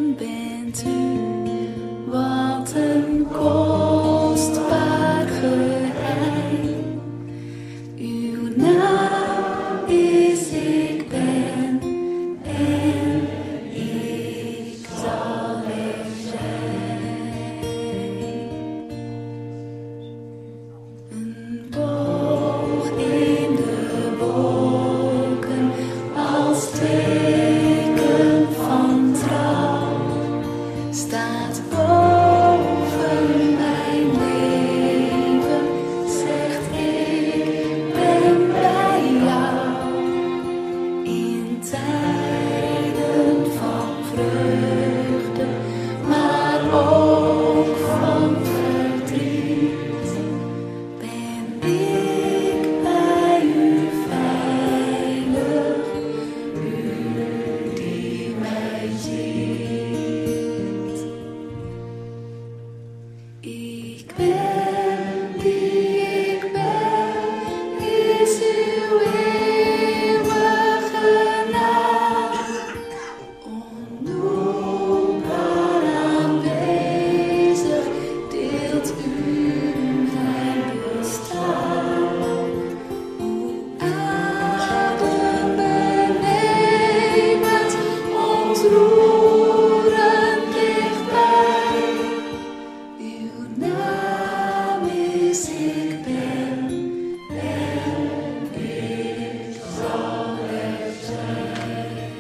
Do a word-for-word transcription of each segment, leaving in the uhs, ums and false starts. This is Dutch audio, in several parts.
bent u, wat een kostbaar geheim. Uw naam is ik ben en ik zal er zijn. Een boog in de wolken als teken van trouw staat boven mijn leven, zegt ik ben bij jou. In tijden van vreugde, maar ook van verdriet, ben ik bij u veilig, u die mij ziet. Ik ben die ik ben, is uw eeuwige naam. Onnoembaar aanwezig deelt u mijn bestaan. Uw adem benemend, ontroerend dichtbij. Uw naam is ik ben en ik zal er zijn.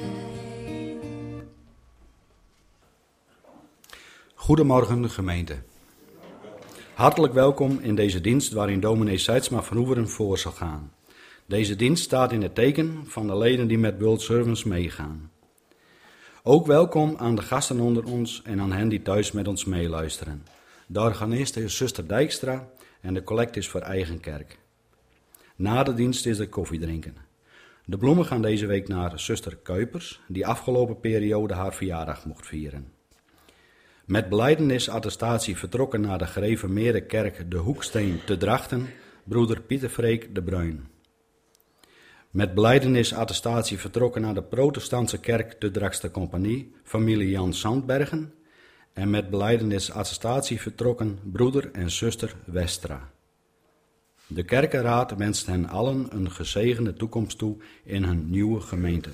Goedemorgen gemeente. Hartelijk welkom in deze dienst waarin dominee Seidsma van Oeveren voor zal gaan. Deze dienst staat in het teken van de leden die met World Servants meegaan. Ook welkom aan de gasten onder ons en aan hen die thuis met ons meeluisteren. De organist is zuster Dijkstra en de collect is voor eigen kerk. Na de dienst is er koffie drinken. De bloemen gaan deze week naar zuster Kuipers, die afgelopen periode haar verjaardag mocht vieren. Met belijdenis-attestatie vertrokken naar de gereformeerde kerk De Hoeksteen te Drachten, broeder Pieter Freek de Bruin. Met belijdenis-attestatie vertrokken naar de protestantse kerk De Drakster Compagnie, familie Jan Sandbergen. En met belijdenis-attestatie vertrokken broeder en zuster Westra. De kerkenraad wenst hen allen een gezegende toekomst toe in hun nieuwe gemeente.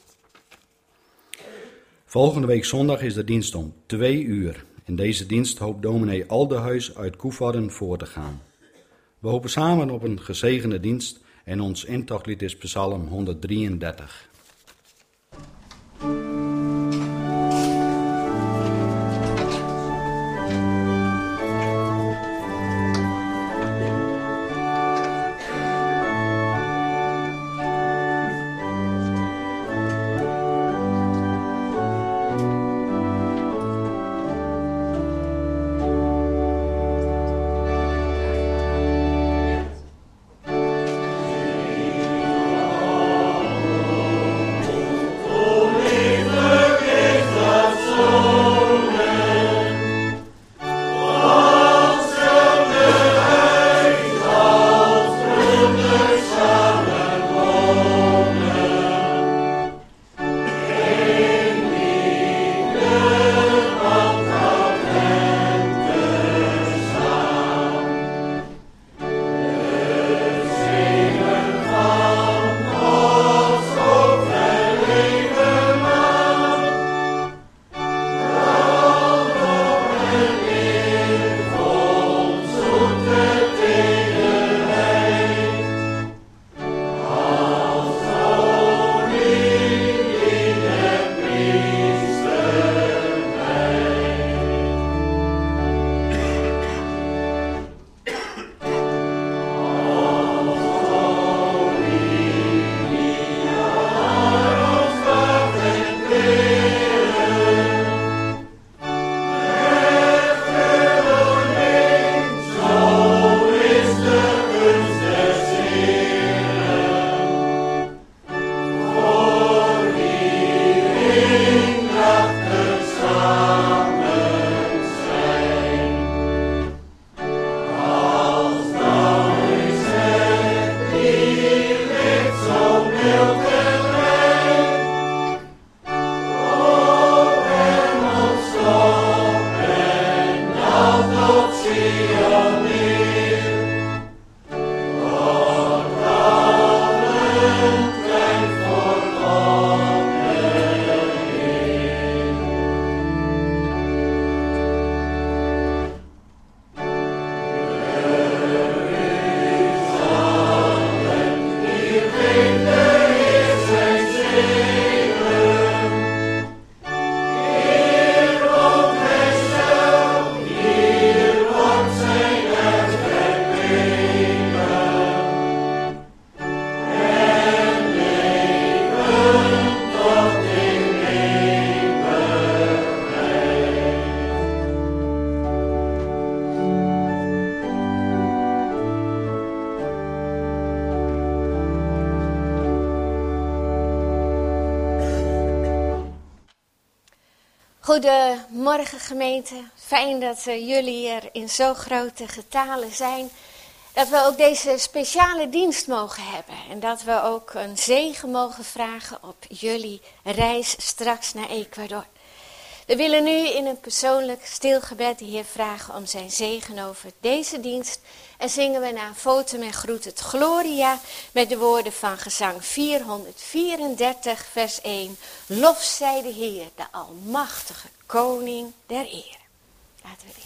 Volgende week zondag is de dienst om twee uur. In deze dienst hoopt dominee Aldehuis uit Koevoorden voor te gaan. We hopen samen op een gezegende dienst en ons intochtlied is Psalm honderddrieëndertig. O Goedemorgen gemeente, fijn dat uh, jullie er in zo grote getalen zijn. Dat we ook deze speciale dienst mogen hebben en dat we ook een zegen mogen vragen op jullie reis straks naar Ecuador. We willen nu in een persoonlijk stilgebed de Heer vragen om zijn zegen over deze dienst. En zingen we na Fotum en groet het Gloria met de woorden van gezang vierhonderdvierendertig vers één. Lof zij de Heer, de almachtige koning der eer. Laten we bidden.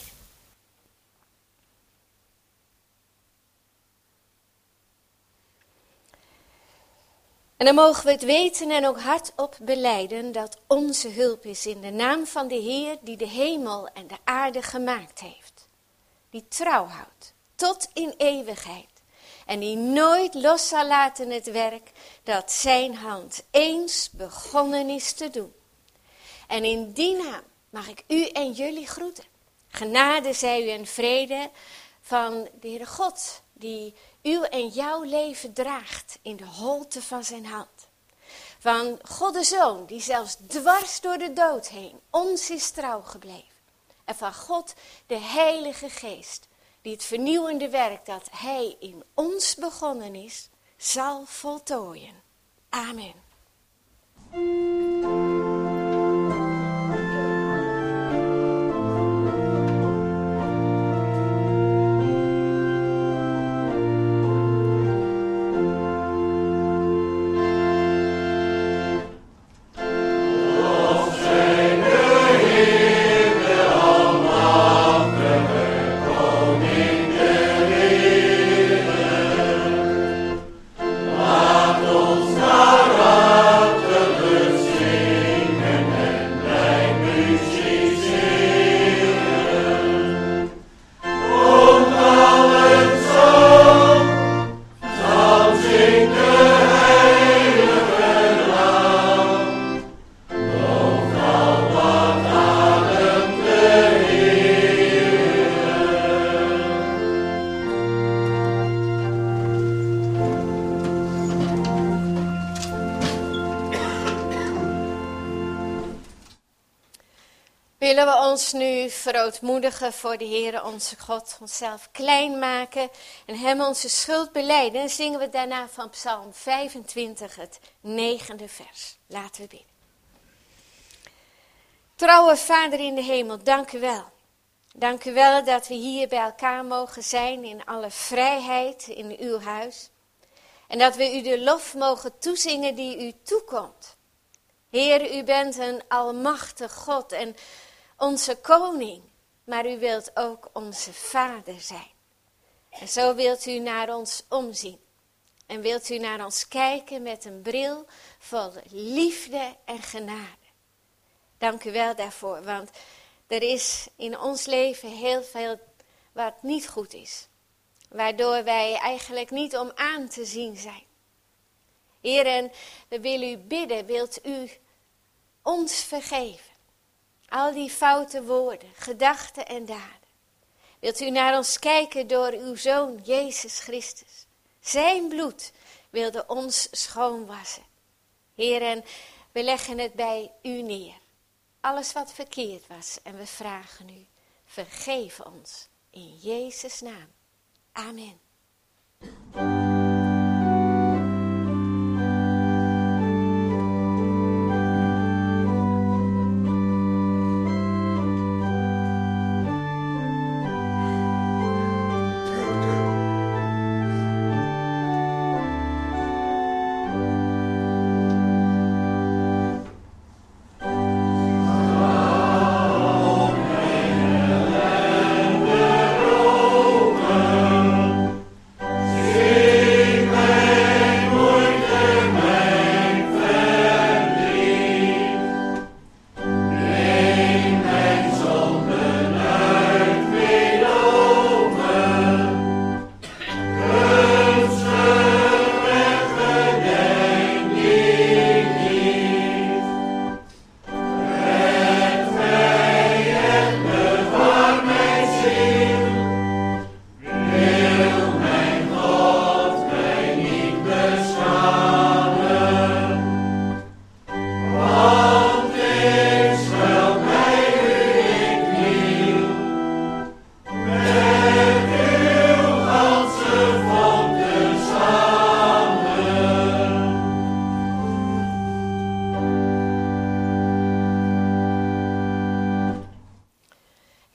En dan mogen we het weten en ook hardop belijden dat onze hulp is in de naam van de Heer die de hemel en de aarde gemaakt heeft. Die trouw houdt tot in eeuwigheid en die nooit los zal laten het werk dat zijn hand eens begonnen is te doen. En in die naam mag ik u en jullie groeten. Genade zij u en vrede van de Heere God die uw en jouw leven draagt in de holte van zijn hand. Van God de Zoon, die zelfs dwars door de dood heen ons is trouw gebleven. En van God de Heilige Geest, die het vernieuwende werk dat hij in ons begonnen is, zal voltooien. Amen. Willen we ons nu verootmoedigen voor de Heere onze God, onszelf klein maken en hem onze schuld belijden. En zingen we daarna van Psalm vijfentwintig het negende vers. Laten we bidden. Trouwe Vader in de hemel, dank u wel. Dank u wel dat we hier bij elkaar mogen zijn in alle vrijheid in uw huis. En dat we u de lof mogen toezingen die u toekomt. Heer, u bent een almachtig God en onze koning, maar u wilt ook onze vader zijn. En zo wilt u naar ons omzien. En wilt u naar ons kijken met een bril vol liefde en genade. Dank u wel daarvoor, want er is in ons leven heel veel wat niet goed is. Waardoor wij eigenlijk niet om aan te zien zijn. Heer, en we willen u bidden, wilt u ons vergeven? Al die foute woorden, gedachten en daden. Wilt u naar ons kijken door uw Zoon Jezus Christus? Zijn bloed wilde ons schoonwassen. Heer, en we leggen het bij u neer. Alles wat verkeerd was en we vragen u, vergeef ons in Jezus' naam. Amen. Amen.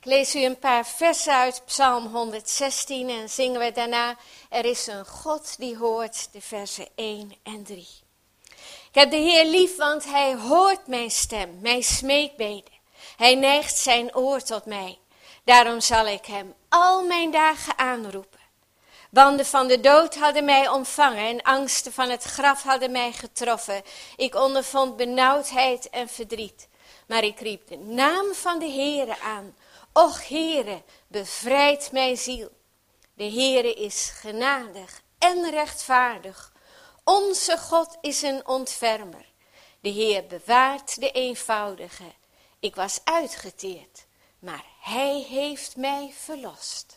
Ik lees u een paar versen uit Psalm honderdzestien en zingen we daarna: Er is een God die hoort, de versen één en drie. Ik heb de Heer lief, want hij hoort mijn stem, mijn smeekbeden. Hij neigt zijn oor tot mij. Daarom zal ik hem al mijn dagen aanroepen. Banden van de dood hadden mij omvangen en angsten van het graf hadden mij getroffen. Ik ondervond benauwdheid en verdriet. Maar ik riep de naam van de Heere aan. Och Heere, bevrijd mijn ziel. De Heere is genadig en rechtvaardig. Onze God is een ontfermer. De Heer bewaart de eenvoudige. Ik was uitgeteerd, maar hij heeft mij verlost.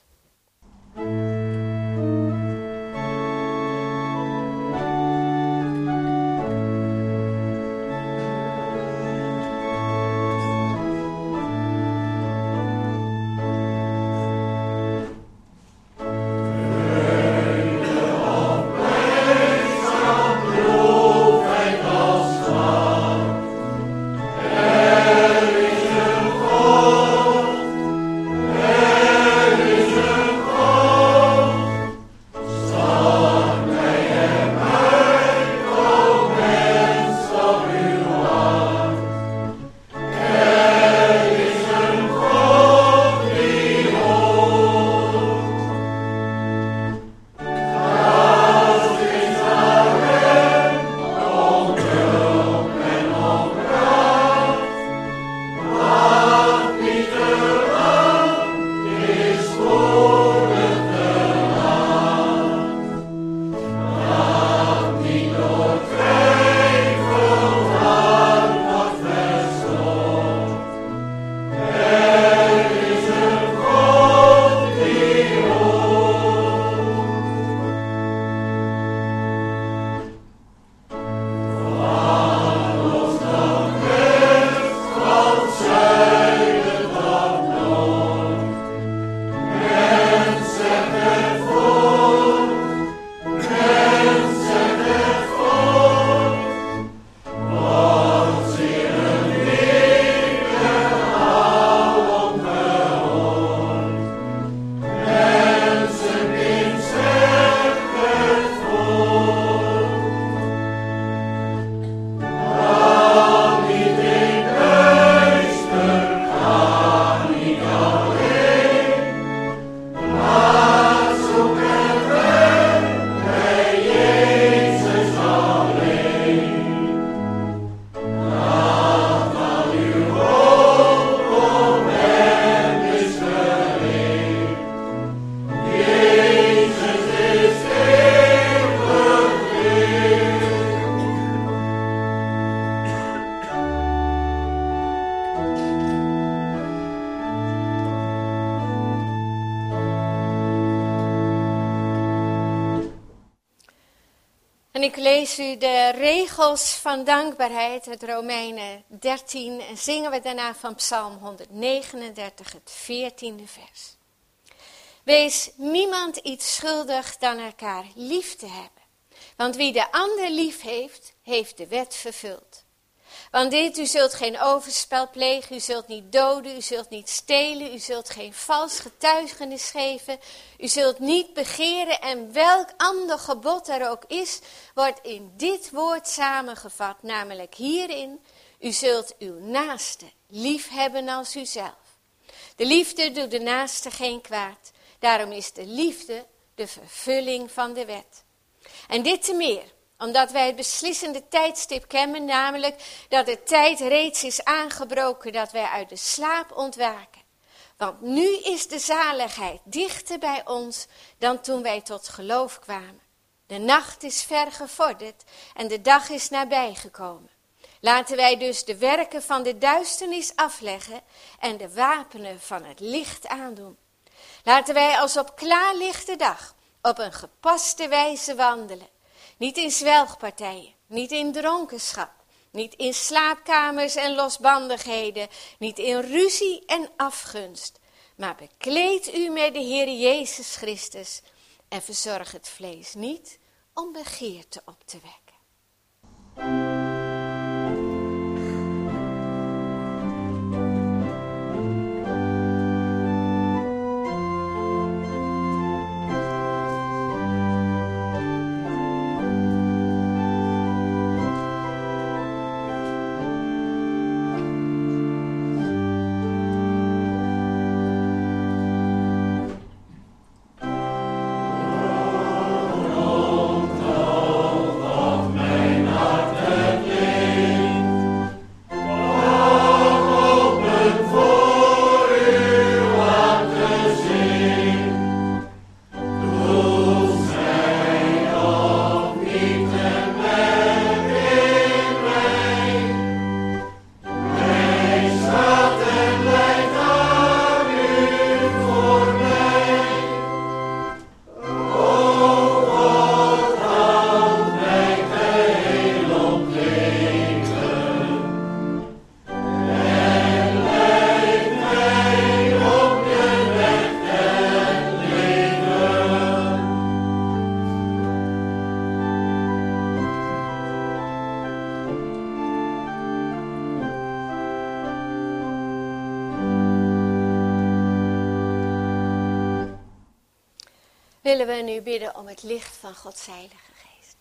En ik lees u de regels van dankbaarheid uit Romeinen dertien en zingen we daarna van Psalm honderdnegenendertig, het veertiende vers. Wees niemand iets schuldig dan elkaar lief te hebben. Want wie de ander lief heeft, heeft de wet vervuld. Want dit, u zult geen overspel plegen, u zult niet doden, u zult niet stelen, u zult geen vals getuigenis geven, u zult niet begeren en welk ander gebod er ook is, wordt in dit woord samengevat, namelijk hierin, u zult uw naaste lief hebben als uzelf. De liefde doet de naaste geen kwaad, daarom is de liefde de vervulling van de wet. En dit te meer, omdat wij het beslissende tijdstip kennen, namelijk dat de tijd reeds is aangebroken dat wij uit de slaap ontwaken. Want nu is de zaligheid dichter bij ons dan toen wij tot geloof kwamen. De nacht is ver gevorderd en de dag is nabijgekomen. Laten wij dus de werken van de duisternis afleggen en de wapenen van het licht aandoen. Laten wij als op klaarlichte dag op een gepaste wijze wandelen. Niet in zwelgpartijen, niet in dronkenschap, niet in slaapkamers en losbandigheden, niet in ruzie en afgunst. Maar bekleed u met de Heer Jezus Christus en verzorg het vlees niet om begeerte op te wekken. willen we nu bidden om het licht van Gods Heilige Geest.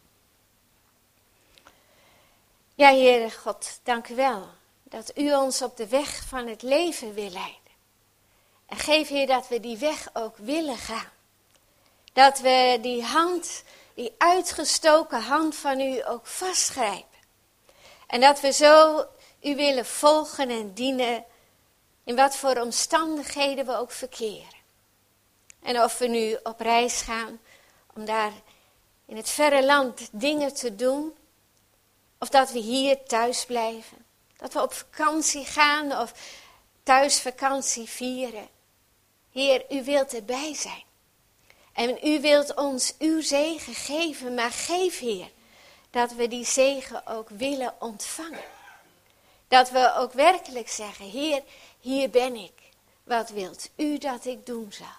Ja, Heere God, dank u wel dat u ons op de weg van het leven wil leiden. En geef, Heer, dat we die weg ook willen gaan. Dat we die hand, die uitgestoken hand van u ook vastgrijpen. En dat we zo u willen volgen en dienen, in wat voor omstandigheden we ook verkeren. En of we nu op reis gaan om daar in het verre land dingen te doen, of dat we hier thuis blijven. Dat we op vakantie gaan of thuis vakantie vieren. Heer, u wilt erbij zijn. En u wilt ons uw zegen geven, maar geef, Heer, dat we die zegen ook willen ontvangen. Dat we ook werkelijk zeggen, Heer, hier ben ik. Wat wilt u dat ik doen zal?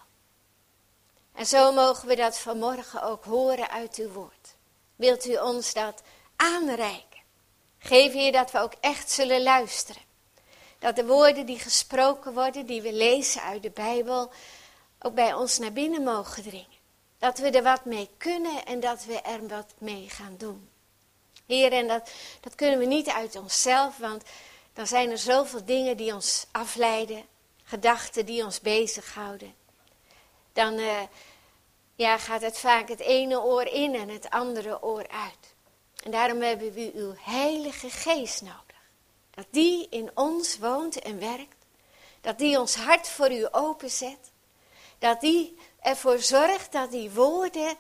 En zo mogen we dat vanmorgen ook horen uit uw woord. Wilt u ons dat aanreiken? Geef, Heer, dat we ook echt zullen luisteren. Dat de woorden die gesproken worden, die we lezen uit de Bijbel, ook bij ons naar binnen mogen dringen. Dat we er wat mee kunnen en dat we er wat mee gaan doen. Heer, en dat, dat kunnen we niet uit onszelf, want dan zijn er zoveel dingen die ons afleiden. Gedachten die ons bezighouden. Dan uh, ja, gaat het vaak het ene oor in en het andere oor uit. En daarom hebben we uw Heilige Geest nodig. Dat die in ons woont en werkt. Dat die ons hart voor u openzet. Dat die ervoor zorgt dat die woorden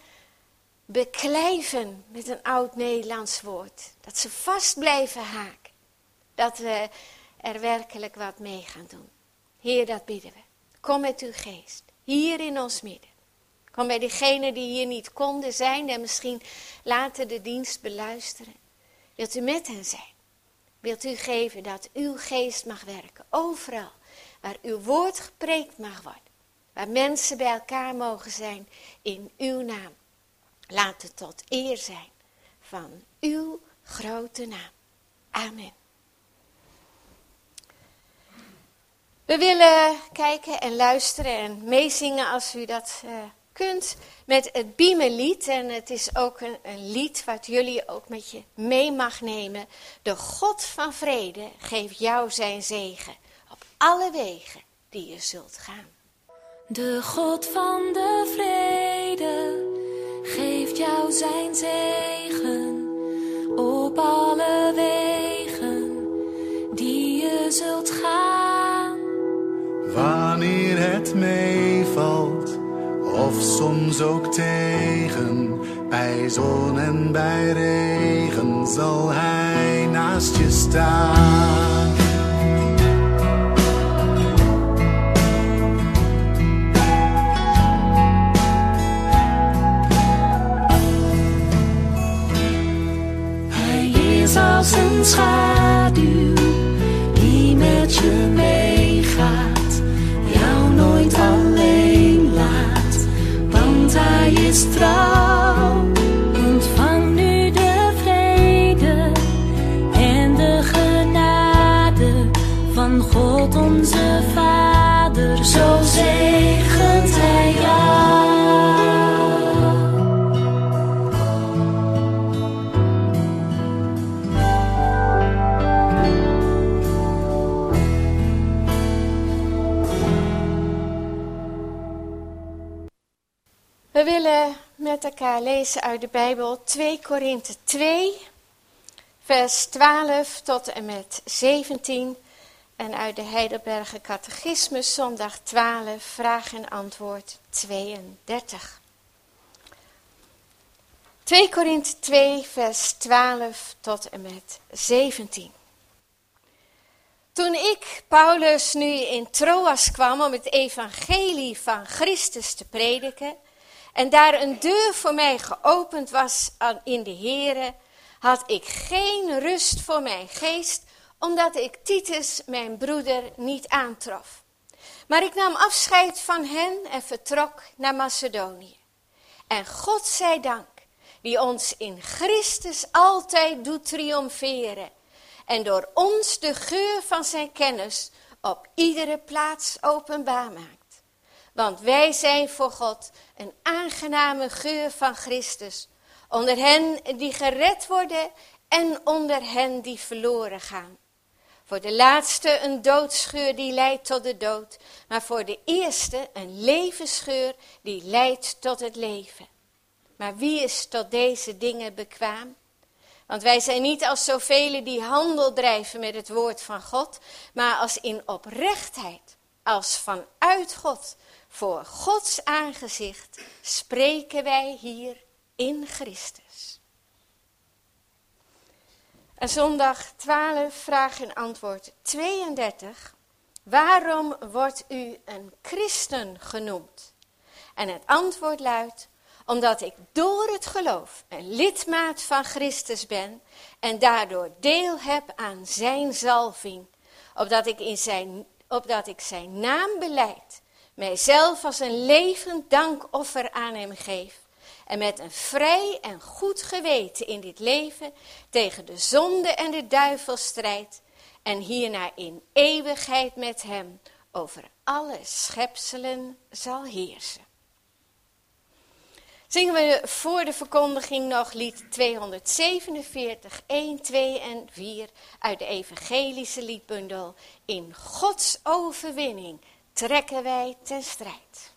beklijven met een oud Nederlands woord. Dat ze vast blijven haken. Dat we er werkelijk wat mee gaan doen. Heer, dat bidden we. Kom met uw geest. Hier in ons midden. Kom bij diegenen die hier niet konden zijn en misschien later de dienst beluisteren. Wilt u met hen zijn? Wilt u geven dat uw geest mag werken? Overal waar uw woord gepreekt mag worden. Waar mensen bij elkaar mogen zijn in uw naam. Laat het tot eer zijn van uw grote naam. Amen. We willen kijken en luisteren en meezingen als u dat uh, kunt met het Biemenlied. En het is ook een, een lied wat jullie ook met je mee mag nemen. De God van vrede geeft jou zijn zegen op alle wegen die je zult gaan. De God van de vrede geeft jou zijn zegen op alle wegen die je zult gaan. Wanneer het meevalt, of soms ook tegen, bij zon en bij regen zal hij naast je staan. Als een schaduw die met je meegaat, jou nooit alleen laat, want hij is trouw. Ontvang nu de vrede en de genade van God onze Vader, zo zegent hij jou. We willen met elkaar lezen uit de Bijbel twee Korinthe twee, vers twaalf tot en met zeventien. En uit de Heidelberger Catechismus, zondag twaalf, vraag en antwoord tweeëndertig. twee Korinthe twee, vers twaalf tot en met zeventien. Toen ik, Paulus, nu in Troas kwam om het evangelie van Christus te prediken, en daar een deur voor mij geopend was in de Here, had ik geen rust voor mijn geest, omdat ik Titus, mijn broeder, niet aantrof. Maar ik nam afscheid van hen en vertrok naar Macedonië. En God zij dank, die ons in Christus altijd doet triomferen, en door ons de geur van zijn kennis op iedere plaats openbaar maakt. Want wij zijn voor God een aangename geur van Christus. Onder hen die gered worden en onder hen die verloren gaan. Voor de laatste een doodsgeur die leidt tot de dood. Maar voor de eerste een levensgeur die leidt tot het leven. Maar wie is tot deze dingen bekwaam? Want wij zijn niet als zoveel die handel drijven met het woord van God. Maar als in oprechtheid, als vanuit God, voor Gods aangezicht, spreken wij hier in Christus. En zondag twaalf, vraag en antwoord tweeëndertig. Waarom wordt u een christen genoemd? En het antwoord luidt, omdat ik door het geloof een lidmaat van Christus ben en daardoor deel heb aan zijn zalving, opdat ik, in zijn, opdat ik zijn naam belijd, mijzelf als een levend dankoffer aan hem geef en met een vrij en goed geweten in dit leven tegen de zonde en de duivel strijd en hierna in eeuwigheid met hem over alle schepselen zal heersen. Zingen we voor de verkondiging nog lied tweehonderdzevenenveertig, een, twee en vier uit de evangelische liedbundel. In Gods overwinning trekken wij ten strijd.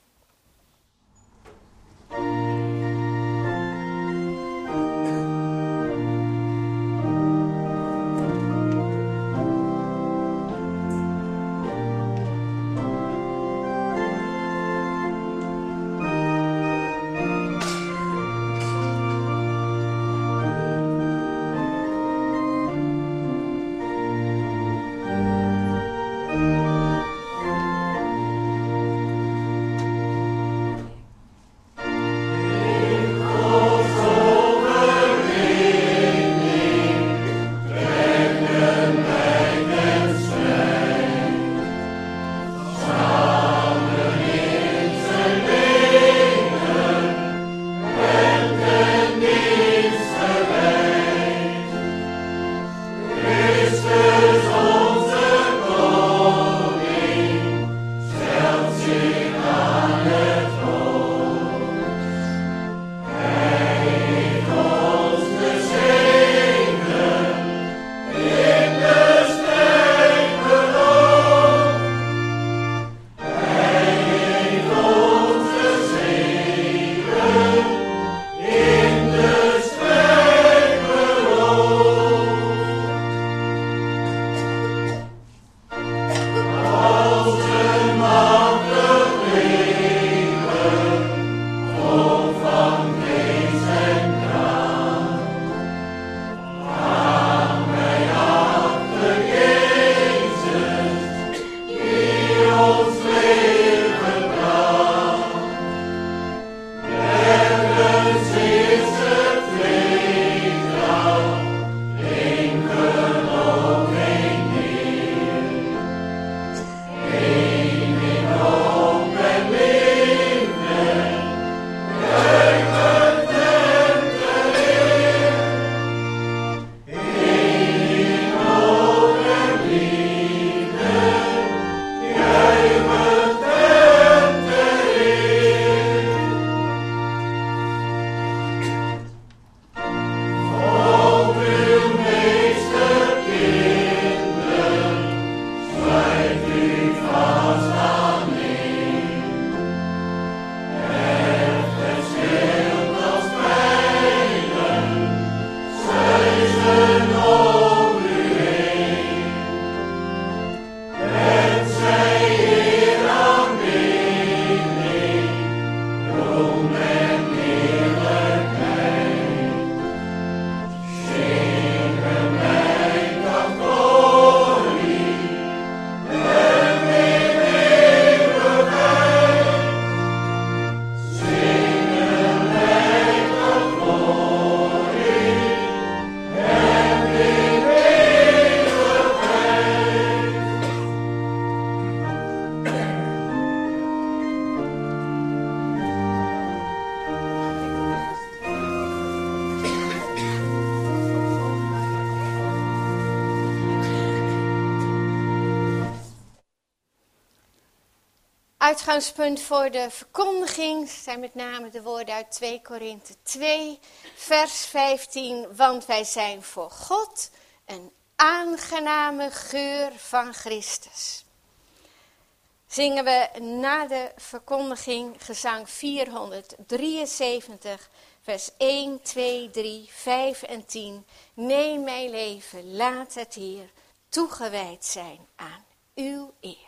Uitgangspunt voor de verkondiging zijn met name de woorden uit twee Korinthe twee, vers vijftien. Want wij zijn voor God een aangename geur van Christus. Zingen we na de verkondiging gezang vierhonderddrieënzeventig, vers één, twee, drie, vijf en tien. Neem mijn leven, laat het hier toegewijd zijn aan uw eer.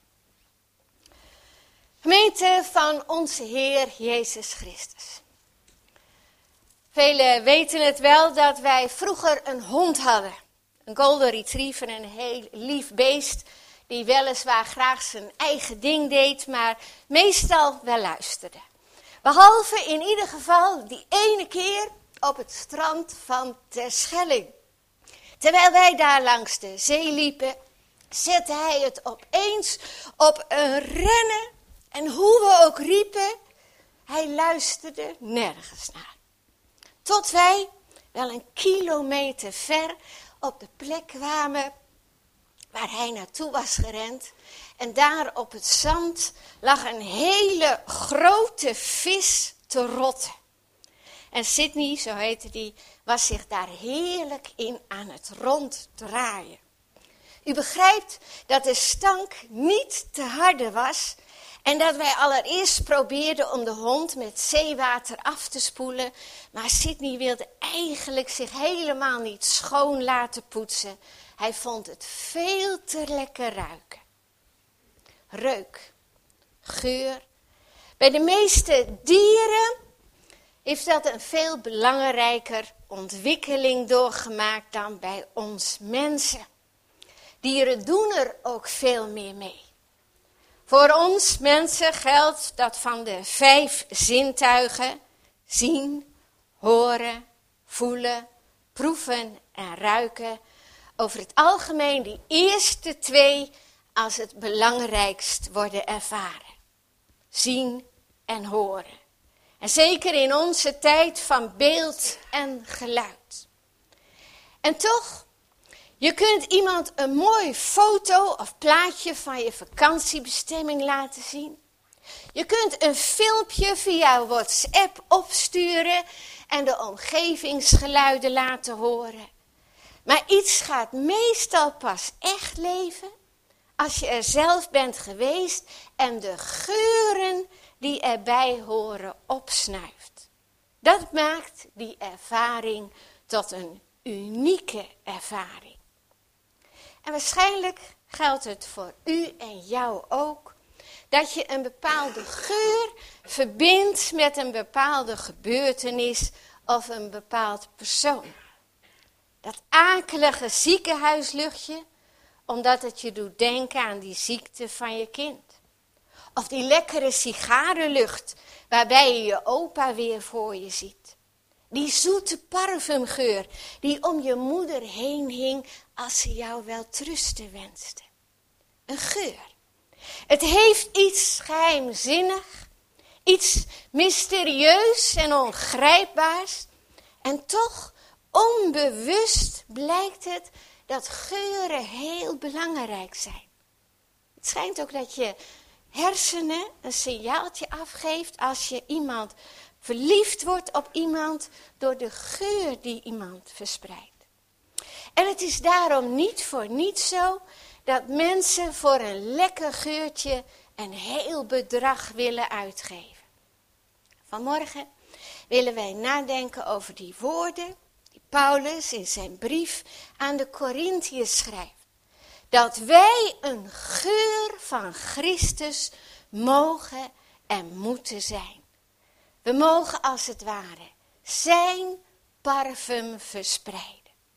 Gemeente van onze Heer Jezus Christus. Velen weten het wel dat wij vroeger een hond hadden. Een golden retriever, een heel lief beest. Die weliswaar graag zijn eigen ding deed, maar meestal wel luisterde. Behalve in ieder geval die ene keer op het strand van Terschelling. Terwijl wij daar langs de zee liepen, zette hij het opeens op een rennen. En hoe we ook riepen, hij luisterde nergens naar. Tot wij wel een kilometer ver op de plek kwamen waar hij naartoe was gerend. En daar op het zand lag een hele grote vis te rotten. En Sydney, zo heette die, was zich daar heerlijk in aan het ronddraaien. U begrijpt dat de stank niet te harde was en dat wij allereerst probeerden om de hond met zeewater af te spoelen. Maar Sydney wilde eigenlijk zich helemaal niet schoon laten poetsen. Hij vond het veel te lekker ruiken. Reuk, geur. Bij de meeste dieren heeft dat een veel belangrijker ontwikkeling doorgemaakt dan bij ons mensen. Dieren doen er ook veel meer mee. Voor ons mensen geldt dat van de vijf zintuigen, zien, horen, voelen, proeven en ruiken, over het algemeen die eerste twee als het belangrijkst worden ervaren. Zien en horen. En zeker in onze tijd van beeld en geluid. En toch, je kunt iemand een mooi foto of plaatje van je vakantiebestemming laten zien. Je kunt een filmpje via WhatsApp opsturen en de omgevingsgeluiden laten horen. Maar iets gaat meestal pas echt leven als je er zelf bent geweest en de geuren die erbij horen opsnuift. Dat maakt die ervaring tot een unieke ervaring. En waarschijnlijk geldt het voor u en jou ook, dat je een bepaalde geur verbindt met een bepaalde gebeurtenis of een bepaald persoon. Dat akelige ziekenhuisluchtje, omdat het je doet denken aan die ziekte van je kind. Of die lekkere sigarenlucht, waarbij je je opa weer voor je ziet. Die zoete parfumgeur die om je moeder heen hing als ze jou wel trusten wenste. Een geur. Het heeft iets geheimzinnig, iets mysterieus en ongrijpbaars. En toch, onbewust blijkt het dat geuren heel belangrijk zijn. Het schijnt ook dat je hersenen een signaaltje afgeeft als je iemand verliefd wordt op iemand door de geur die iemand verspreidt. En het is daarom niet voor niets zo dat mensen voor een lekker geurtje een heel bedrag willen uitgeven. Vanmorgen willen wij nadenken over die woorden die Paulus in zijn brief aan de Korinthiërs schrijft. Dat wij een geur van Christus mogen en moeten zijn. We mogen als het ware zijn parfum verspreiden.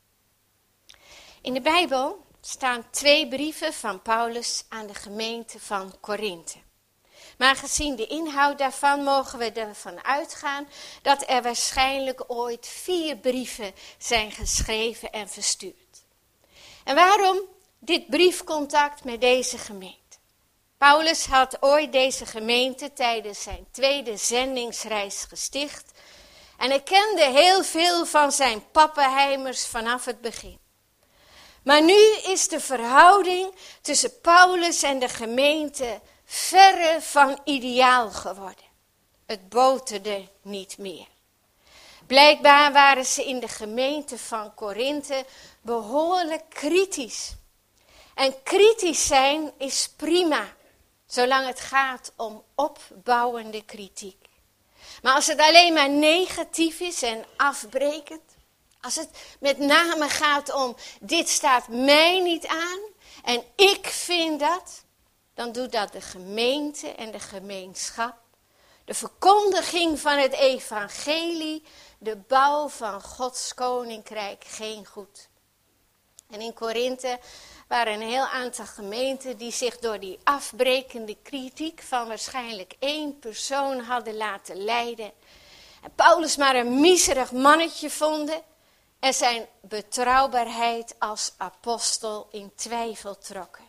In de Bijbel staan twee brieven van Paulus aan de gemeente van Korinthe. Maar gezien de inhoud daarvan mogen we ervan uitgaan dat er waarschijnlijk ooit vier brieven zijn geschreven en verstuurd. En waarom dit briefcontact met deze gemeente? Paulus had ooit deze gemeente tijdens zijn tweede zendingsreis gesticht. En hij kende heel veel van zijn pappenheimers vanaf het begin. Maar nu is de verhouding tussen Paulus en de gemeente verre van ideaal geworden. Het boterde niet meer. Blijkbaar waren ze in de gemeente van Korinthe behoorlijk kritisch. En kritisch zijn is prima, zolang het gaat om opbouwende kritiek. Maar als het alleen maar negatief is en afbrekend, als het met name gaat om dit staat mij niet aan en ik vind dat, dan doet dat de gemeente en de gemeenschap, de verkondiging van het evangelie, de bouw van Gods koninkrijk geen goed. En in Korinthe waren een heel aantal gemeenten die zich door die afbrekende kritiek van waarschijnlijk één persoon hadden laten leiden. En Paulus maar een miserig mannetje vonden en zijn betrouwbaarheid als apostel in twijfel trokken.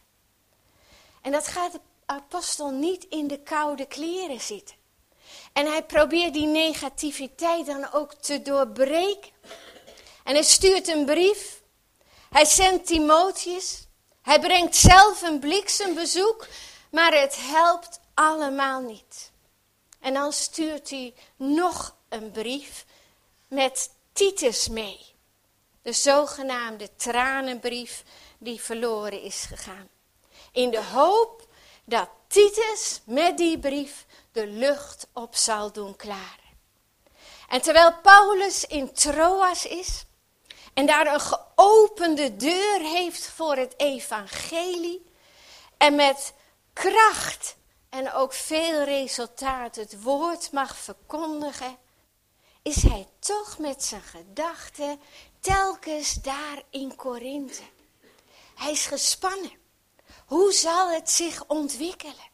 En dat gaat de apostel niet in de koude kleren zitten. En hij probeert die negativiteit dan ook te doorbreken. En hij stuurt een brief. Hij zendt Timotheus. Hij brengt zelf een bliksembezoek. Maar het helpt allemaal niet. En dan stuurt hij nog een brief met Titus mee. De zogenaamde tranenbrief die verloren is gegaan. In de hoop dat Titus met die brief de lucht op zal doen klaren. En terwijl Paulus in Troas is en daar een geopende deur heeft voor het evangelie en met kracht en ook veel resultaat het woord mag verkondigen, is hij toch met zijn gedachten telkens daar in Korinthe. Hij is gespannen. Hoe zal het zich ontwikkelen?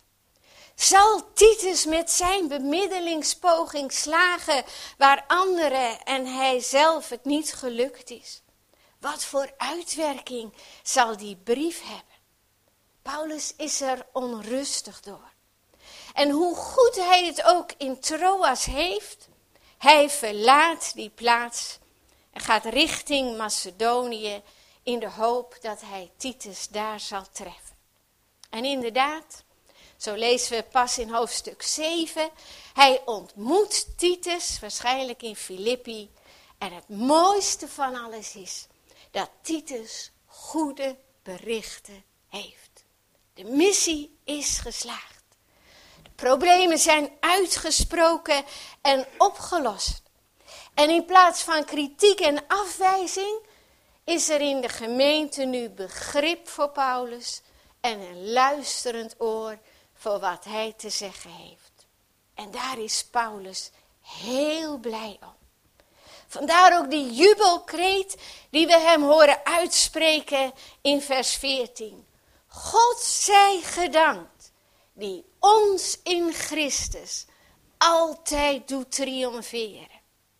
Zal Titus met zijn bemiddelingspoging slagen waar anderen en hij zelf het niet gelukt is? Wat voor uitwerking zal die brief hebben? Paulus is er onrustig door. En hoe goed hij het ook in Troas heeft, hij verlaat die plaats en gaat richting Macedonië in de hoop dat hij Titus daar zal treffen. En inderdaad, zo lezen we pas in hoofdstuk zeven, hij ontmoet Titus, waarschijnlijk in Filippi. En het mooiste van alles is dat Titus goede berichten heeft. De missie is geslaagd. De problemen zijn uitgesproken en opgelost. En in plaats van kritiek en afwijzing is er in de gemeente nu begrip voor Paulus en een luisterend oor voor wat hij te zeggen heeft. En daar is Paulus heel blij om. Vandaar ook die jubelkreet die we hem horen uitspreken in vers veertien. God zij gedankt, die ons in Christus altijd doet triomferen.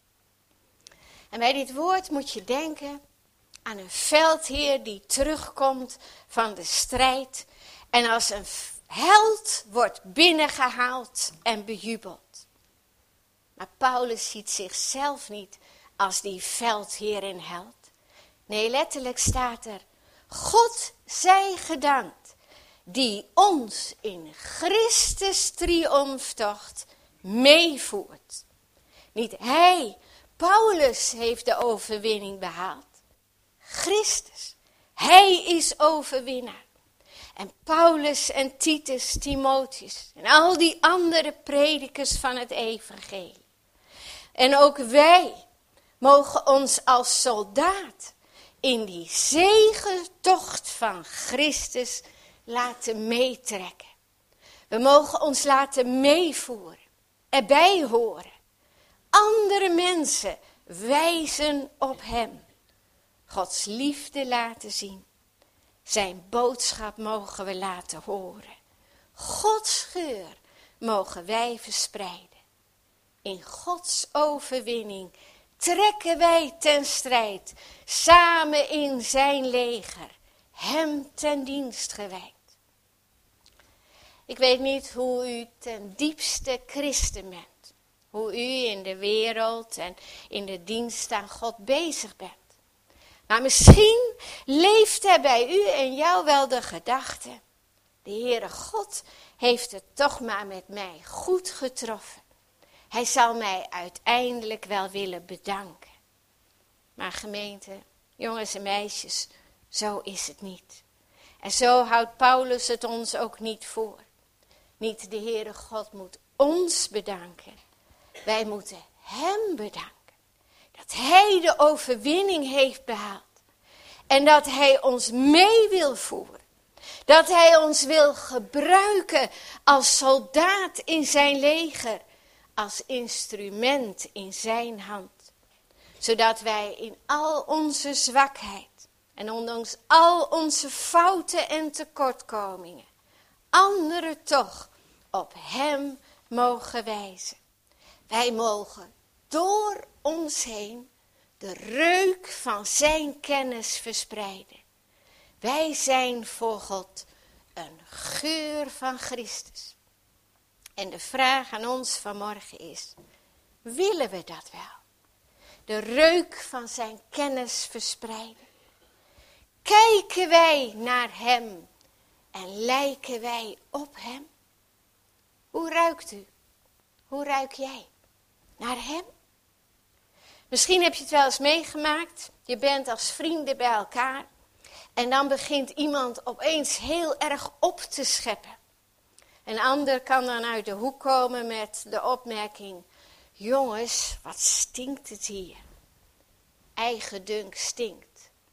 En bij dit woord moet je denken aan een veldheer die terugkomt van de strijd en als een held wordt binnengehaald en bejubeld. Maar Paulus ziet zichzelf niet als die veldheer en held. Nee, letterlijk staat er, God zij gedankt, die ons in Christus triomftocht meevoert. Niet hij, Paulus, heeft de overwinning behaald. Christus, hij is overwinnaar. En Paulus en Titus, Timotheus en al die andere predikers van het evangelie. En ook wij mogen ons als soldaat in die zegentocht van Christus laten meetrekken. We mogen ons laten meevoeren, erbij horen. Andere mensen wijzen op hem. Gods liefde laten zien. Zijn boodschap mogen we laten horen. Gods geur mogen wij verspreiden. In Gods overwinning trekken wij ten strijd, samen in zijn leger, hem ten dienst gewijd. Ik weet niet hoe u ten diepste christen bent, hoe u in de wereld en in de dienst aan God bezig bent. Maar misschien leeft er bij u en jou wel de gedachte, de Heere God heeft het toch maar met mij goed getroffen. Hij zal mij uiteindelijk wel willen bedanken. Maar gemeente, jongens en meisjes, zo is het niet. En zo houdt Paulus het ons ook niet voor. Niet de Heere God moet ons bedanken. Wij moeten hem bedanken. Dat hij de overwinning heeft behaald. En dat hij ons mee wil voeren. Dat hij ons wil gebruiken als soldaat in zijn leger. Als instrument in zijn hand. Zodat wij in al onze zwakheid. En ondanks al onze fouten en tekortkomingen. Anderen toch op hem mogen wijzen. Wij mogen door ons heen de reuk van zijn kennis verspreiden. Wij zijn voor God een geur van Christus. En de vraag aan ons vanmorgen is, willen we dat wel? De reuk van zijn kennis verspreiden. Kijken wij naar hem en lijken wij op hem? Hoe ruikt u? Hoe ruik jij? Naar hem? Misschien heb je het wel eens meegemaakt. Je bent als vrienden bij elkaar. En dan begint iemand opeens heel erg op te scheppen. Een ander kan dan uit de hoek komen met de opmerking. Jongens, wat stinkt het hier. Eigen dunk stinkt.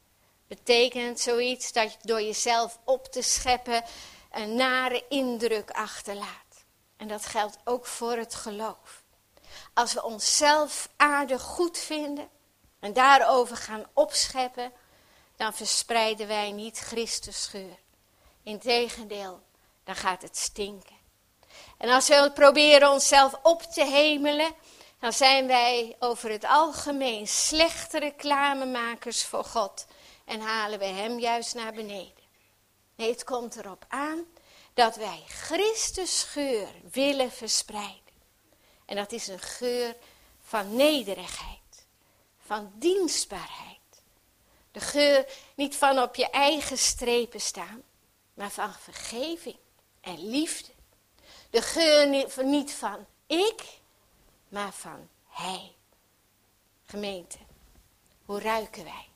Betekent zoiets dat je door jezelf op te scheppen een nare indruk achterlaat. En dat geldt ook voor het geloof. Als we onszelf aardig goed vinden en daarover gaan opscheppen, dan verspreiden wij niet Christus geur. Integendeel, dan gaat het stinken. En als we proberen onszelf op te hemelen, dan zijn wij over het algemeen slechte reclamemakers voor God en halen we hem juist naar beneden. Nee, het komt erop aan dat wij Christus geur willen verspreiden. En dat is een geur van nederigheid, van dienstbaarheid. De geur niet van op je eigen strepen staan, maar van vergeving en liefde. De geur niet van ik, maar van hij. Gemeente, hoe ruiken wij?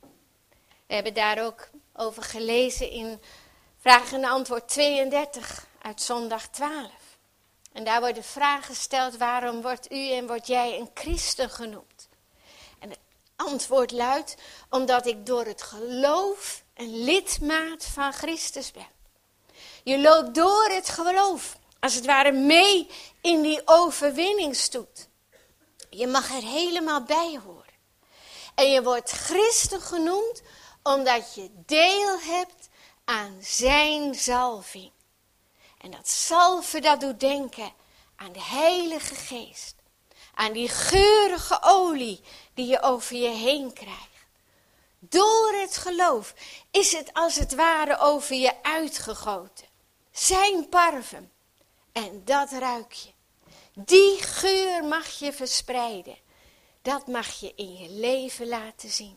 We hebben daar ook over gelezen in vraag en antwoord tweeëndertig uit zondag twaalf. En daar wordt de vraag gesteld, waarom wordt u en word jij een christen genoemd? En het antwoord luidt, omdat ik door het geloof een lidmaat van Christus ben. Je loopt door het geloof, als het ware mee in die overwinningsstoet. Je mag er helemaal bij horen. En je wordt christen genoemd, omdat je deel hebt aan zijn zalving. En dat zalven, dat doet denken aan de Heilige Geest. Aan die geurige olie die je over je heen krijgt. Door het geloof is het als het ware over je uitgegoten. Zijn parfum. En dat ruik je. Die geur mag je verspreiden. Dat mag je in je leven laten zien.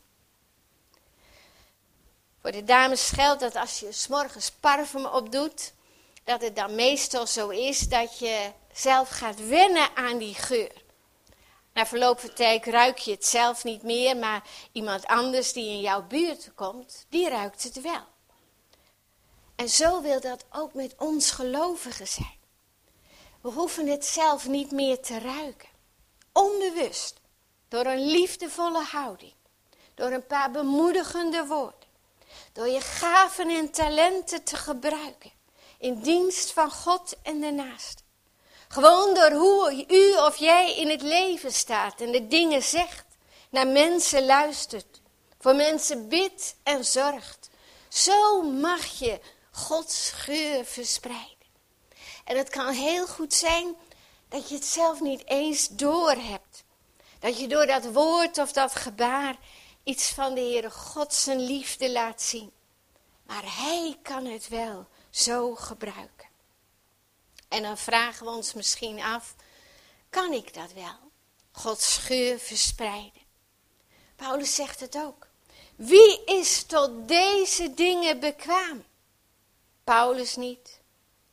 Voor de dames geldt dat als je 's morgens parfum opdoet, dat het dan meestal zo is dat je zelf gaat wennen aan die geur. Na verloop van tijd ruik je het zelf niet meer, maar iemand anders die in jouw buurt komt, die ruikt het wel. En zo wil dat ook met ons gelovigen zijn. We hoeven het zelf niet meer te ruiken. Onbewust, door een liefdevolle houding, door een paar bemoedigende woorden, door je gaven en talenten te gebruiken. In dienst van God en de naaste. Gewoon door hoe u of jij in het leven staat en de dingen zegt. Naar mensen luistert. Voor mensen bidt en zorgt. Zo mag je Gods geur verspreiden. En het kan heel goed zijn dat je het zelf niet eens doorhebt. Dat je door dat woord of dat gebaar iets van de Heere God zijn liefde laat zien. Maar hij kan het wel zo gebruiken. En dan vragen we ons misschien af, kan ik dat wel? Gods geur verspreiden. Paulus zegt het ook. Wie is tot deze dingen bekwaam? Paulus niet,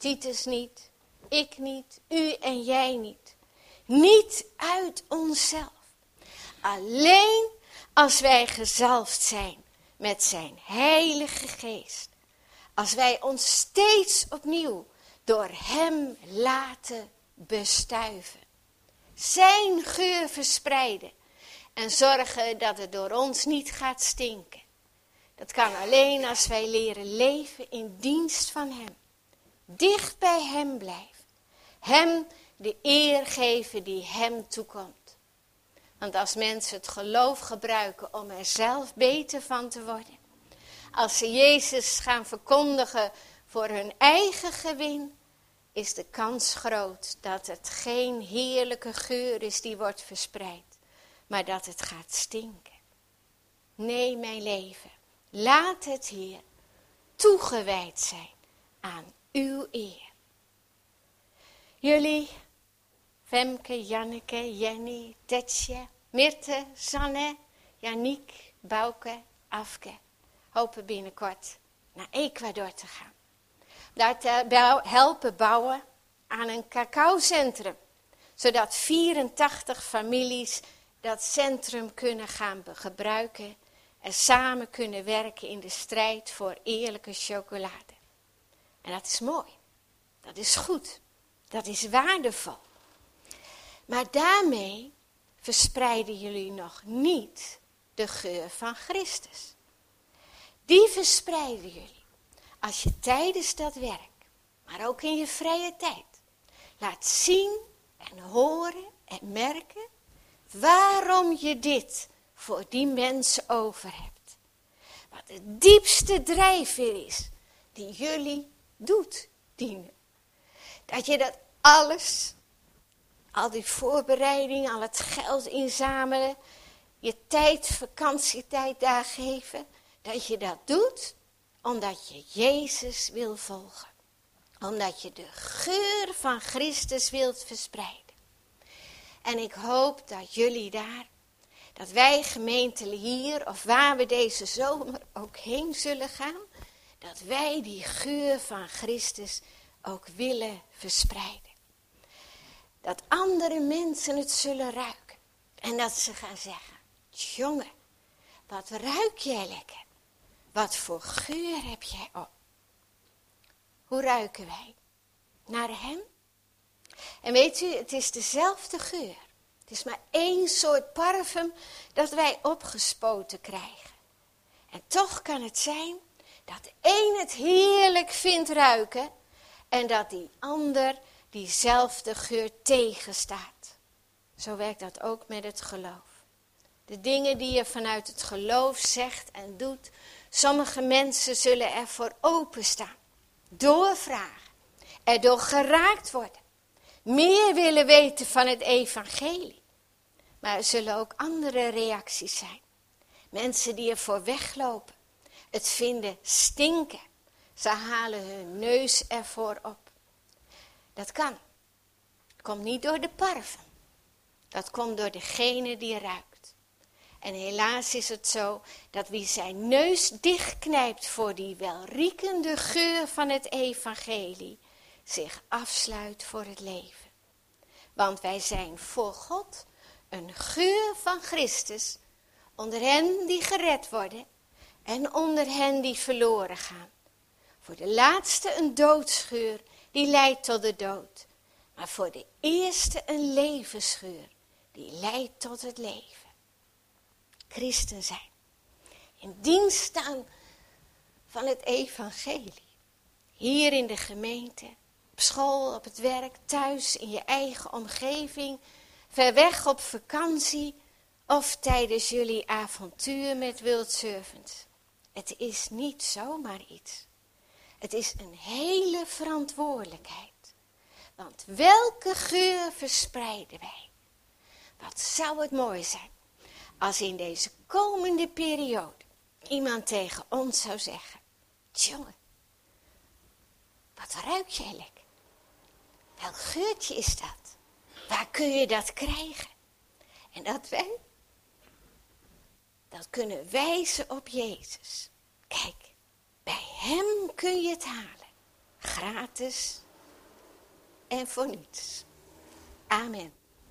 Titus niet, ik niet, u en jij niet. Niet uit onszelf. Alleen als wij gezalfd zijn met zijn heilige geest. Als wij ons steeds opnieuw door hem laten bestuiven. Zijn geur verspreiden. En zorgen dat het door ons niet gaat stinken. Dat kan alleen als wij leren leven in dienst van hem. Dicht bij hem blijven. Hem de eer geven die hem toekomt. Want als mensen het geloof gebruiken om er zelf beter van te worden. Als ze Jezus gaan verkondigen voor hun eigen gewin. Is de kans groot dat het geen heerlijke geur is die wordt verspreid. Maar dat het gaat stinken. Nee, mijn leven. Laat het hier toegewijd zijn aan uw eer. Jullie, Femke, Janneke, Jenny, Tetje, Mirte, Sanne, Janiek, Bouke, Afke. Hopen binnenkort naar Ecuador te gaan. Daar te bouw, helpen bouwen aan een cacaocentrum. Zodat vierentachtig families dat centrum kunnen gaan gebruiken. En samen kunnen werken in de strijd voor eerlijke chocolade. En dat is mooi. Dat is goed. Dat is waardevol. Maar daarmee verspreiden jullie nog niet de geur van Christus. Die verspreiden jullie als je tijdens dat werk, maar ook in je vrije tijd, laat zien en horen en merken waarom je dit voor die mensen over hebt. Wat de diepste drijfveer is die jullie doet dienen. Dat je dat alles, al die voorbereiding, al het geld inzamelen, je tijd, vakantietijd daar geven, dat je dat doet omdat je Jezus wil volgen. Omdat je de geur van Christus wilt verspreiden. En ik hoop dat jullie daar, dat wij gemeenten hier, of waar we deze zomer ook heen zullen gaan, dat wij die geur van Christus ook willen verspreiden. Dat andere mensen het zullen ruiken. En dat ze gaan zeggen, jongen, wat ruik jij lekker? Wat voor geur heb jij op? Hoe ruiken wij? Naar hem? En weet u, het is dezelfde geur. Het is maar één soort parfum dat wij opgespoten krijgen. En toch kan het zijn dat de een het heerlijk vindt ruiken en dat die ander diezelfde geur tegenstaat. Zo werkt dat ook met het geloof. De dingen die je vanuit het geloof zegt en doet, sommige mensen zullen ervoor openstaan, doorvragen, erdoor geraakt worden, meer willen weten van het evangelie. Maar er zullen ook andere reacties zijn. Mensen die ervoor weglopen, het vinden stinken. Ze halen hun neus ervoor op. Dat kan. Het komt niet door de parfum. Dat komt door degene die ruikt. En helaas is het zo dat wie zijn neus dichtknijpt voor die welriekende geur van het evangelie, zich afsluit voor het leven. Want wij zijn voor God een geur van Christus onder hen die gered worden en onder hen die verloren gaan. Voor de laatste een doodsgeur die leidt tot de dood. Maar voor de eerste een levensgeur die leidt tot het leven. Christen zijn. In dienst staan van het evangelie. Hier in de gemeente, op school, op het werk, thuis, in je eigen omgeving, ver weg op vakantie of tijdens jullie avontuur met World Servants. Het is niet zomaar iets. Het is een hele verantwoordelijkheid. Want welke geur verspreiden wij? Wat zou het mooi zijn als in deze komende periode iemand tegen ons zou zeggen, jongen, wat ruik jij lekker? Welk geurtje is dat? Waar kun je dat krijgen? En dat wij dat kunnen wijzen op Jezus. Kijk, bij hem kun je het halen. Gratis en voor niets. Amen.